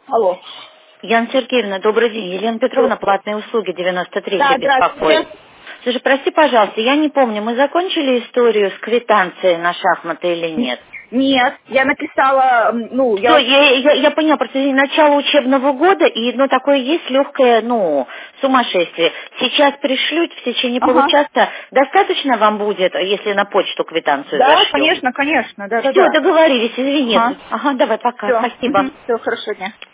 Алло. Яна Сергеевна, добрый день. Елена Петровна, платные услуги, 93 Да, беспокоит. здравствуйте. Слушай, прости, пожалуйста, я не помню, мы закончили историю с квитанцией на шахматы или нет? Нет, я написала, Все, я поняла, просто начало учебного года, и такое есть легкое, сумасшествие. Сейчас пришлют в течение Ага. получаса. Достаточно вам будет, если на почту квитанцию Да, зашлю? конечно, Все, да. договорились, извини. Ага. Ага, давай, пока, Все. спасибо. Все, хорошего дня.